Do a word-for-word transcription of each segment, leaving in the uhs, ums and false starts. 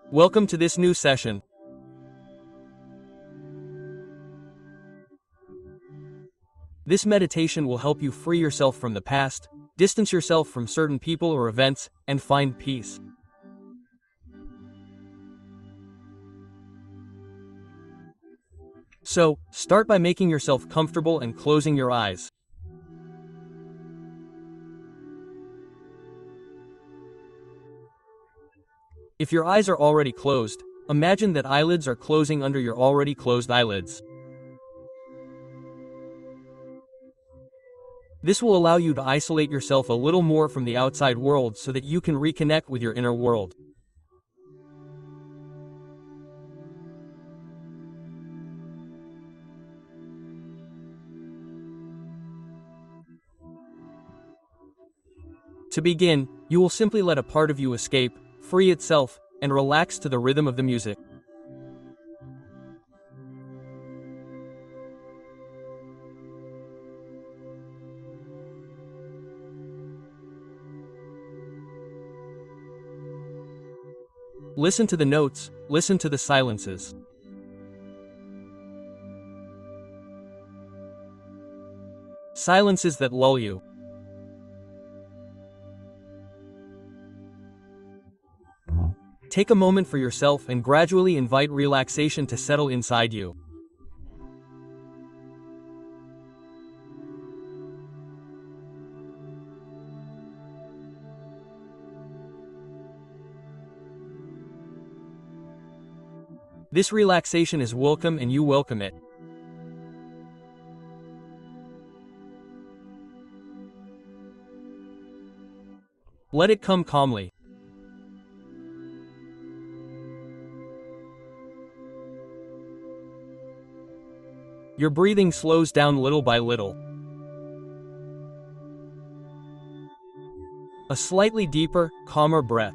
Welcome to this new session. This meditation will help you free yourself from the past, distance yourself from certain people or events, and find peace. So, start by making yourself comfortable and closing your eyes. If your eyes are already closed, imagine that eyelids are closing under your already closed eyelids. This will allow you to isolate yourself a little more from the outside world so that you can reconnect with your inner world. To begin, you will simply let a part of you escape, free itself, and relax to the rhythm of the music. Listen to the notes, listen to the silences. Silences that lull you. Take a moment for yourself and gradually invite relaxation to settle inside you. This relaxation is welcome and you welcome it. Let it come calmly. Your breathing slows down little by little. A slightly deeper, calmer breath.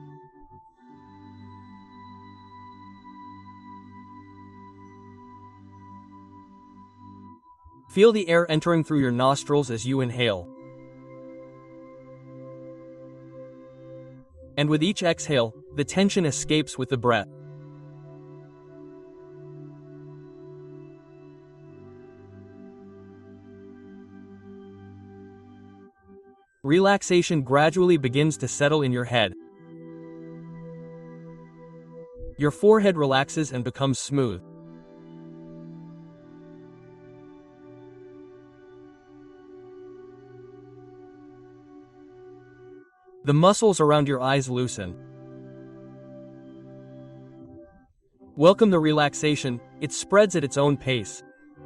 Feel the air entering through your nostrils as you inhale. And with each exhale, the tension escapes with the breath. Relaxation gradually begins to settle in your head. Your forehead relaxes and becomes smooth. The muscles around your eyes loosen. Welcome the relaxation, it spreads at its own pace.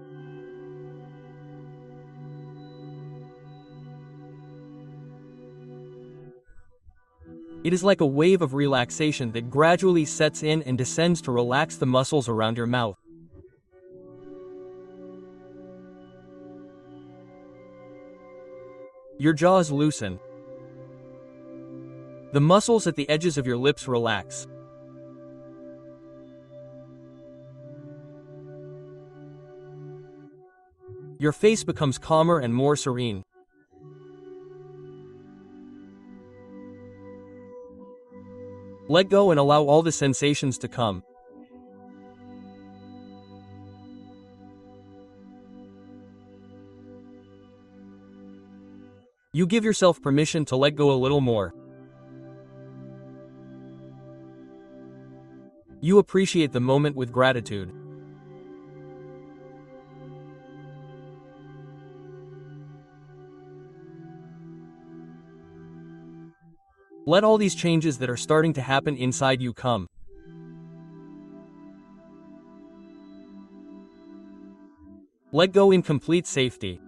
It is like a wave of relaxation that gradually sets in and descends to relax the muscles around your mouth. Your jaws loosen. The muscles at the edges of your lips relax. Your face becomes calmer and more serene. Let go and allow all the sensations to come. You give yourself permission to let go a little more. You appreciate the moment with gratitude. Let all these changes that are starting to happen inside you come. Let go in complete safety.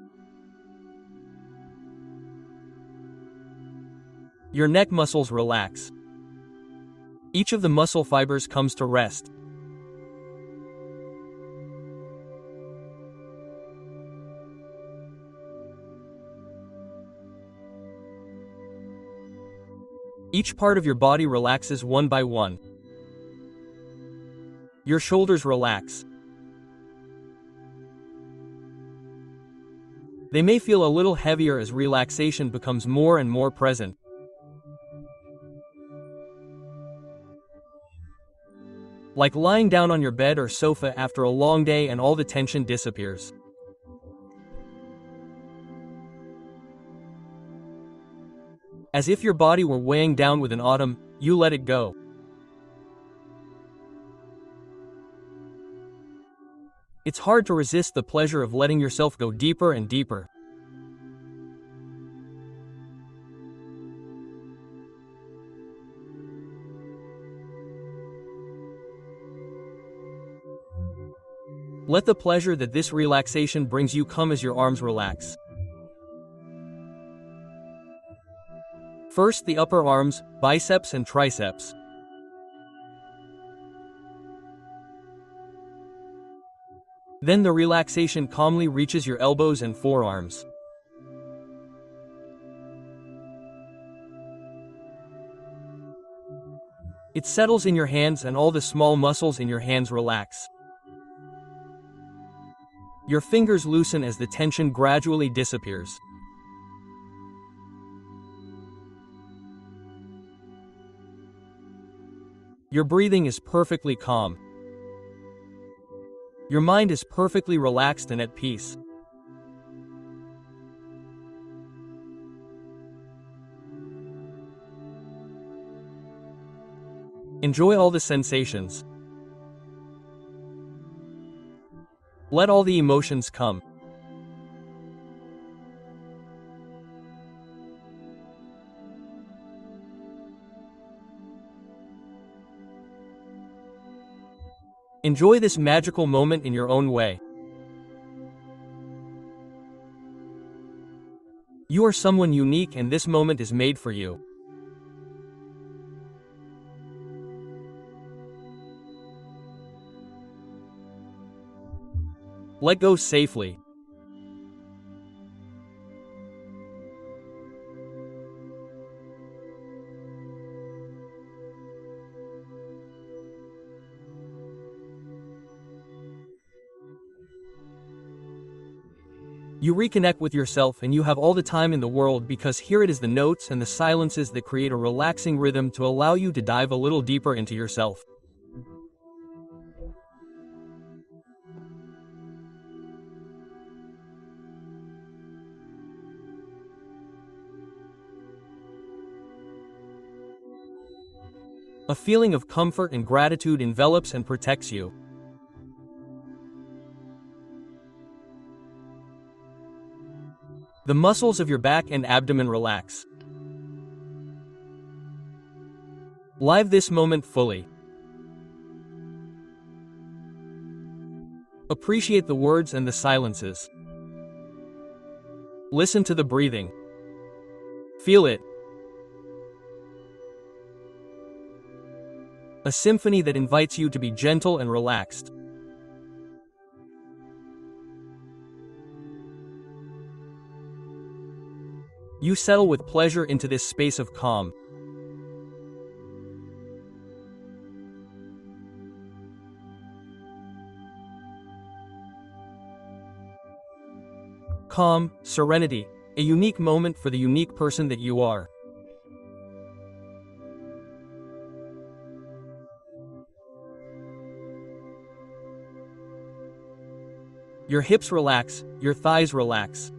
Your neck muscles relax. Each of the muscle fibers comes to rest. Each part of your body relaxes one by one. Your shoulders relax. They may feel a little heavier as relaxation becomes more and more present. like lying down on your bed or sofa after a long day and all the tension disappears. As if your body were weighing down with an autumn, you let it go. It's hard to resist the pleasure of letting yourself go deeper and deeper. Let the pleasure that this relaxation brings you come as your arms relax. First, the upper arms, biceps and triceps. Then the relaxation calmly reaches your elbows and forearms. It settles in your hands and all the small muscles in your hands relax. Your fingers loosen as the tension gradually disappears. Your breathing is perfectly calm. Your mind is perfectly relaxed and at peace. Enjoy all the sensations. Let all the emotions come. Enjoy this magical moment in your own way. You are someone unique and this moment is made for you. Let go safely. You reconnect with yourself and you have all the time in the world because here it is the notes and the silences that create a relaxing rhythm to allow you to dive a little deeper into yourself. A feeling of comfort and gratitude envelops and protects you. The muscles of your back and abdomen relax. Live this moment fully. Appreciate the words and the silences. Listen to the breathing. Feel it. A symphony that invites you to be gentle and relaxed. You settle with pleasure into this space of calm. Calm, serenity, a unique moment for the unique person that you are. Your hips relax, your thighs relax.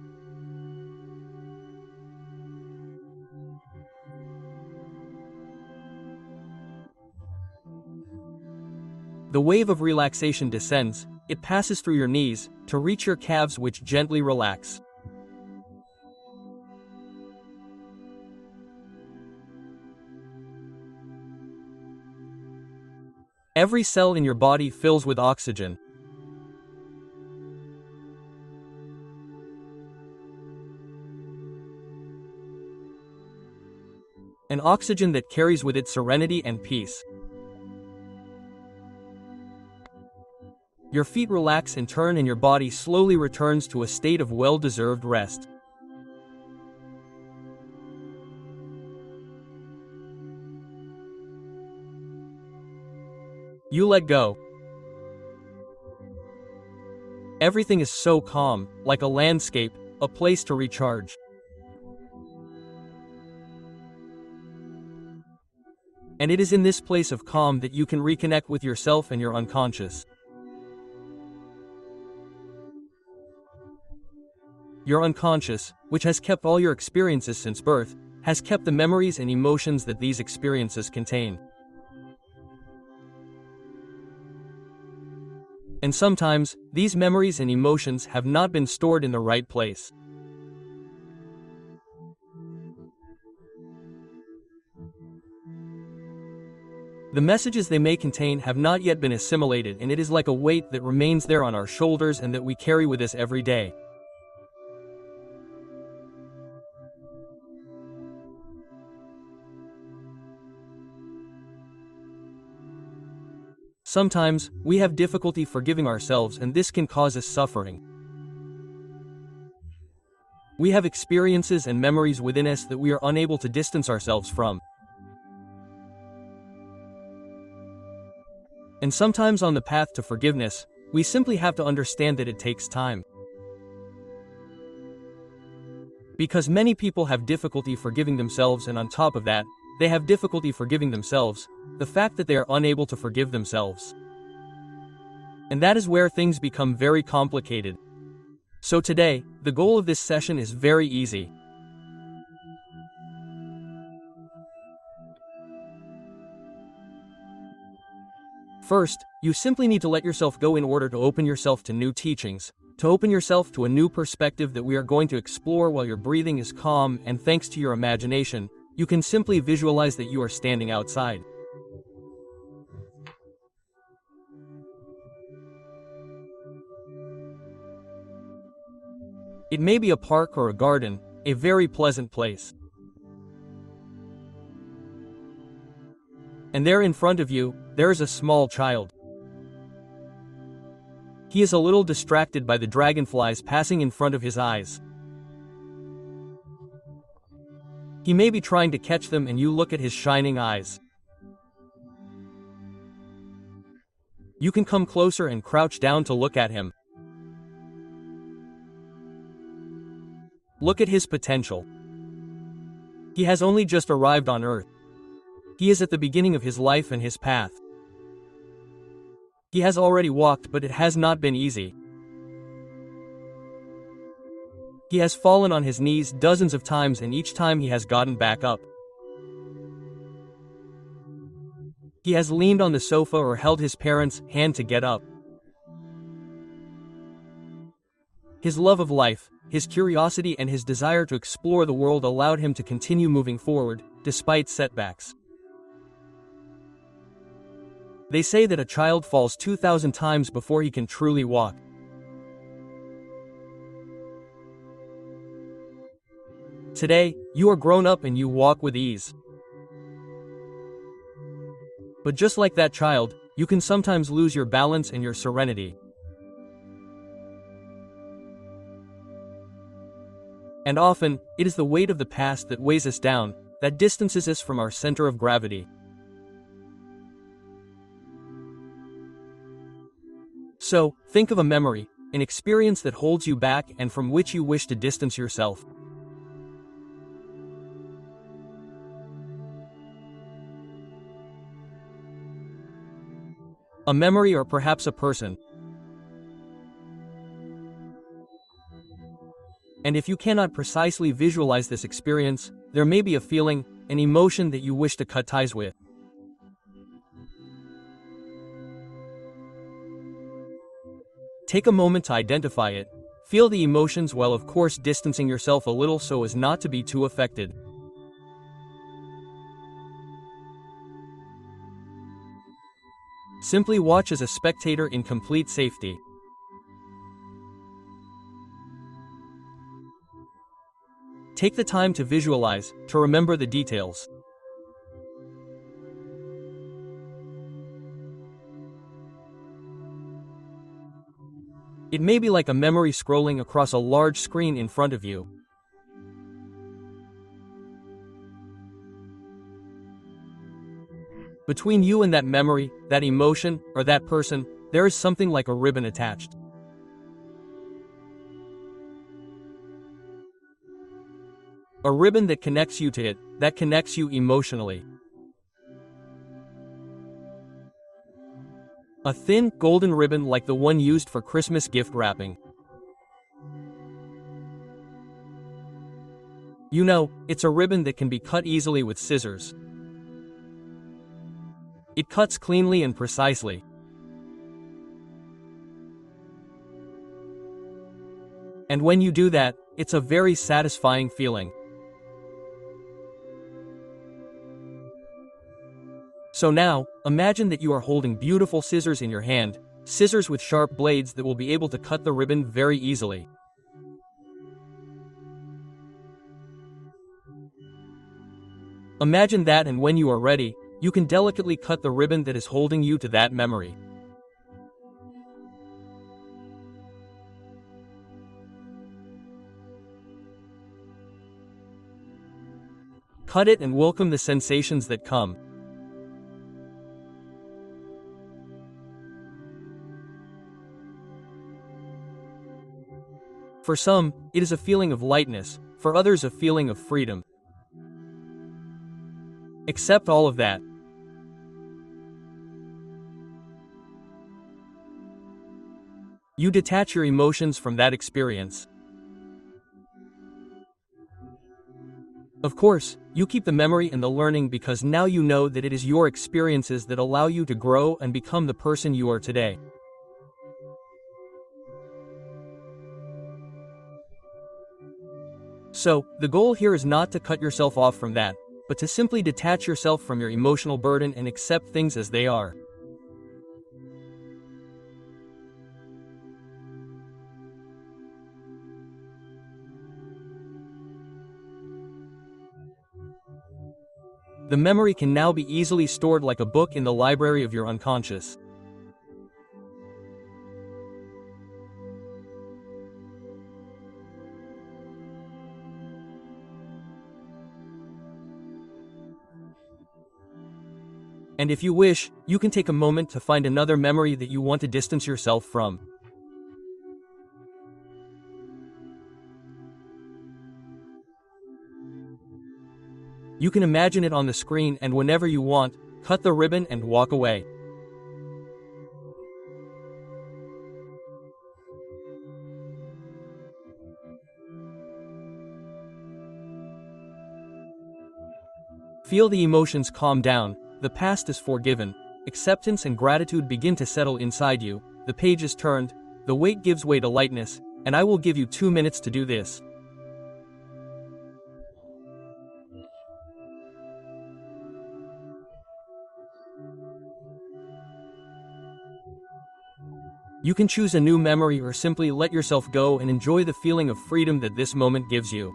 The wave of relaxation descends, it passes through your knees, to reach your calves which gently relax. Every cell in your body fills with oxygen. An oxygen that carries with it serenity and peace. Your feet relax in turn and your body slowly returns to a state of well-deserved rest. You let go. Everything is so calm, like a landscape, a place to recharge. And it is in this place of calm that you can reconnect with yourself and your unconscious. Your unconscious, which has kept all your experiences since birth, has kept the memories and emotions that these experiences contain. And sometimes, these memories and emotions have not been stored in the right place. The messages they may contain have not yet been assimilated, and it is like a weight that remains there on our shoulders and that we carry with us every day. Sometimes, we have difficulty forgiving ourselves, and this can cause us suffering. We have experiences and memories within us that we are unable to distance ourselves from. And sometimes on the path to forgiveness, we simply have to understand that it takes time. Because many people have difficulty forgiving themselves, and on top of that, they have difficulty forgiving themselves, the fact that they are unable to forgive themselves. And that is where things become very complicated. So today, the goal of this session is very easy. First, you simply need to let yourself go in order to open yourself to new teachings, to open yourself to a new perspective that we are going to explore while your breathing is calm, and thanks to your imagination, you can simply visualize that you are standing outside. It may be a park or a garden, a very pleasant place. And there in front of you, there is a small child. He is a little distracted by the dragonflies passing in front of his eyes. He may be trying to catch them, and you look at his shining eyes. You can come closer and crouch down to look at him. Look at his potential. He has only just arrived on Earth. He is at the beginning of his life and his path. He has already walked, but it has not been easy. He has fallen on his knees dozens of times, and each time he has gotten back up. He has leaned on the sofa or held his parents' hand to get up. His love of life, his curiosity, and his desire to explore the world allowed him to continue moving forward, despite setbacks. They say that a child falls two thousand times before he can truly walk. Today, you are grown up and you walk with ease. But just like that child, you can sometimes lose your balance and your serenity. And often, it is the weight of the past that weighs us down, that distances us from our center of gravity. So, think of a memory, an experience that holds you back and from which you wish to distance yourself. A memory, or perhaps a person. And if you cannot precisely visualize this experience, there may be a feeling, an emotion that you wish to cut ties with. Take a moment to identify it. Feel the emotions while of course distancing yourself a little so as not to be too affected. Simply watch as a spectator in complete safety. Take the time to visualize, to remember the details. It may be like a memory scrolling across a large screen in front of you. Between you and that memory, that emotion, or that person, there is something like a ribbon attached. A ribbon that connects you to it, that connects you emotionally. A thin, golden ribbon like the one used for Christmas gift wrapping. You know, it's a ribbon that can be cut easily with scissors. It cuts cleanly and precisely. And when you do that, it's a very satisfying feeling. So now, imagine that you are holding beautiful scissors in your hand, scissors with sharp blades that will be able to cut the ribbon very easily. Imagine that, and when you are ready, you can delicately cut the ribbon that is holding you to that memory. Cut it and welcome the sensations that come. For some, it is a feeling of lightness, for others a feeling of freedom. Accept all of that. You detach your emotions from that experience. Of course, you keep the memory and the learning because now you know that it is your experiences that allow you to grow and become the person you are today. So, the goal here is not to cut yourself off from that, but to simply detach yourself from your emotional burden and accept things as they are. The memory can now be easily stored like a book in the library of your unconscious. And if you wish, you can take a moment to find another memory that you want to distance yourself from. You can imagine it on the screen, and whenever you want, cut the ribbon and walk away. Feel the emotions calm down, the past is forgiven, acceptance and gratitude begin to settle inside you, the page is turned, the weight gives way to lightness, and I will give you two minutes to do this. You can choose a new memory or simply let yourself go and enjoy the feeling of freedom that this moment gives you.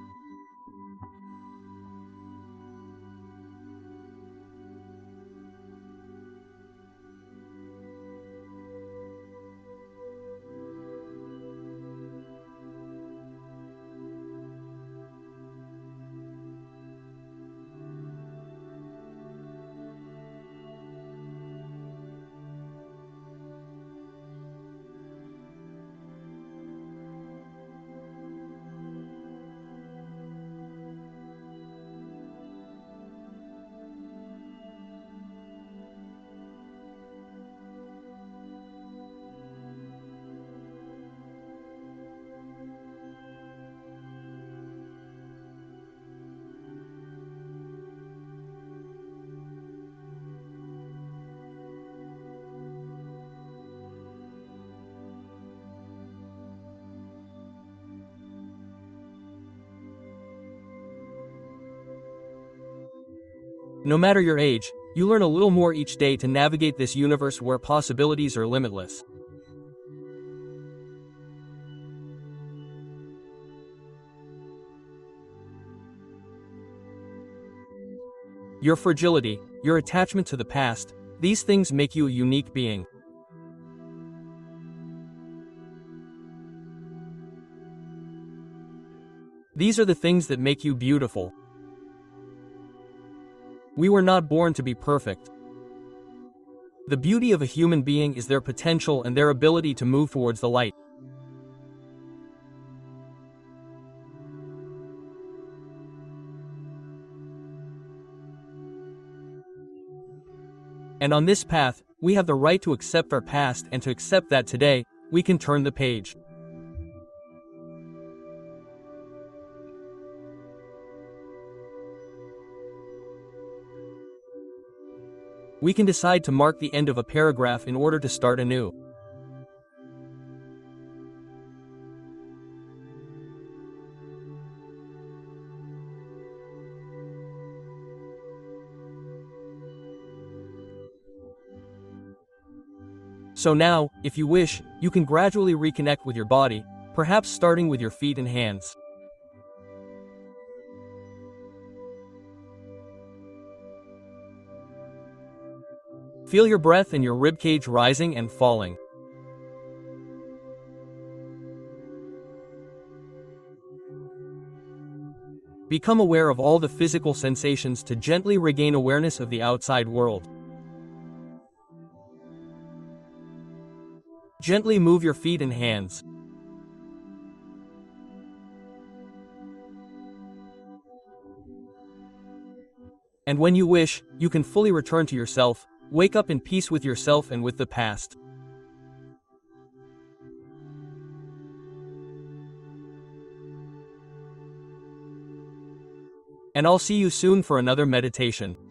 No matter your age, you learn a little more each day to navigate this universe where possibilities are limitless. Your fragility, your attachment to the past, these things make you a unique being. These are the things that make you beautiful. We were not born to be perfect. The beauty of a human being is their potential and their ability to move towards the light. And on this path, we have the right to accept our past and to accept that today, we can turn the page. We can decide to mark the end of a paragraph in order to start anew. So now, if you wish, you can gradually reconnect with your body, perhaps starting with your feet and hands. Feel your breath and your ribcage rising and falling. Become aware of all the physical sensations to gently regain awareness of the outside world. Gently move your feet and hands. And when you wish, you can fully return to yourself, wake up in peace with yourself and with the past. And I'll see you soon for another meditation.